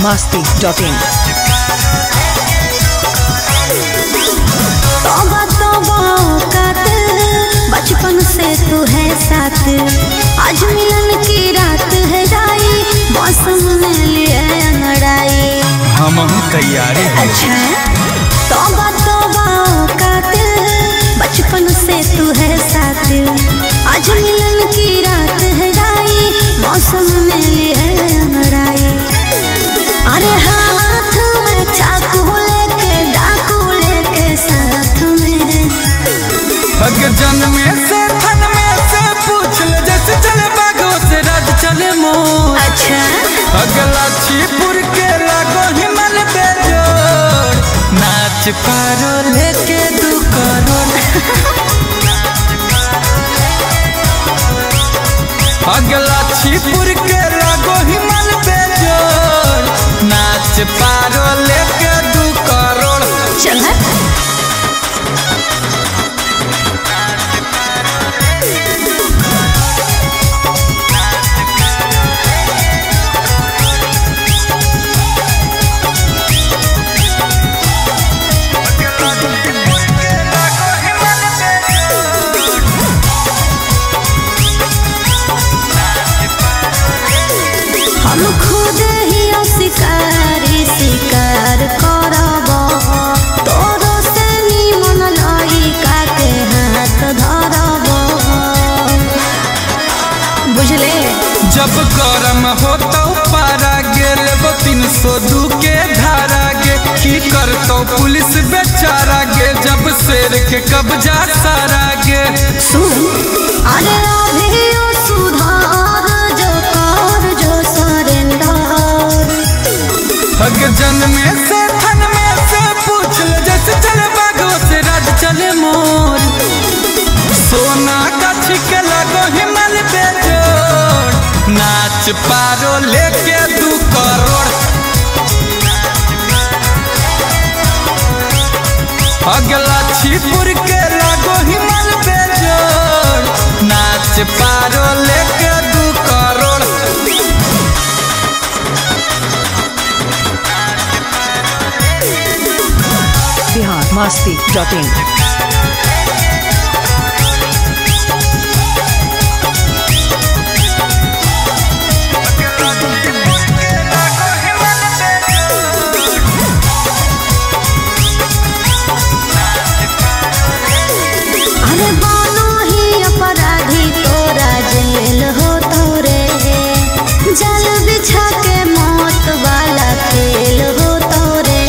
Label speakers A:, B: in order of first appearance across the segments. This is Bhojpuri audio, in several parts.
A: biharmasti.in।
B: तौबा तौबा औकात बचपन से तू है साथ, आज मिलन की रात है जाई, मौसम ने लिए अंगड़ाई।
C: हम तैयारी हैं।
B: अच्छा तौबा तौबा औकात बचपन से तू है साथ, आज मिलन की रात है जाई, मौसम ने लिए अंगड़ाई। अरे हाथ में चाकू लेके डाकू लेके साथ में,
C: अगर जन्मे से थन में से पूछ ले, जैसे चले बागों से राज चले मोर।
B: अच्छा
C: अगला छीपुर के लागो हिमल बेजोर, नाच पारो लेके 2 करोड़। अगला छीपुर के लागो हिमल बेजोर, नाच पारो लेके 2 करोड़।
B: चल हम खुद ही शिकारी शिकार करब, तोरो से निमन लइका के हाथ धरब। बुझले
C: जब गरम होता पारा गेल 302 के धारा गे, की करतो पुलिस बेचारा गे, जब शेर के कब्जा सारा गे।
B: सुन अरे अभी सुधार जो कर जो सरेंडर।
C: हग जन्मे से थन में से पूछ ले, जैसे चले बागों से राज चले मोर। सोना का छिके लगो हिमल बेजोड़, नाच पारो लेके 2 करोड़। अगला छीपुर के लागो हिमल बेजोड़, नाच पारो लेके 2 करोड़।
A: biharmasti.in।
B: अरे बानो ही अपराधी तोरा जेल हो तोरे, जल बिछा के मौत वाला खेल हो तोरे।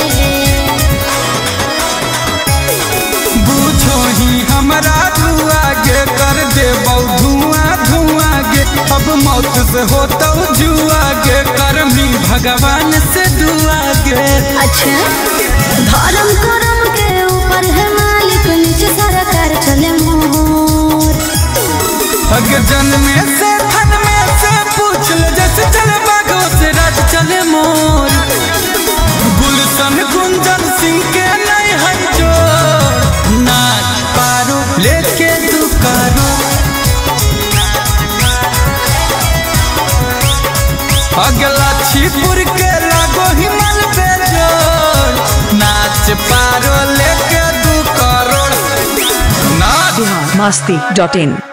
C: बूझो ही हमरा धुआ गे, कर दे धुआं धुआं गे, अब मौत से होता जुआ गे, करमी भगवान से दुआ गे।
B: अच्छा धर्म करम के ऊपर है मालिक, नीचे सरकार चले मोर।
C: अग जन्मे से थन में से पूछ ले, जैसे चले बागों से राज चले मोर। गुलशन गुंजन सिंह के नहीं है जोर, नाच पारो लेके 2 करोड़। अगला छीपुर के लागो हिमल बेजोड़, नाच पारो लेके 2 करोड़। नाच
A: biharmasti.in।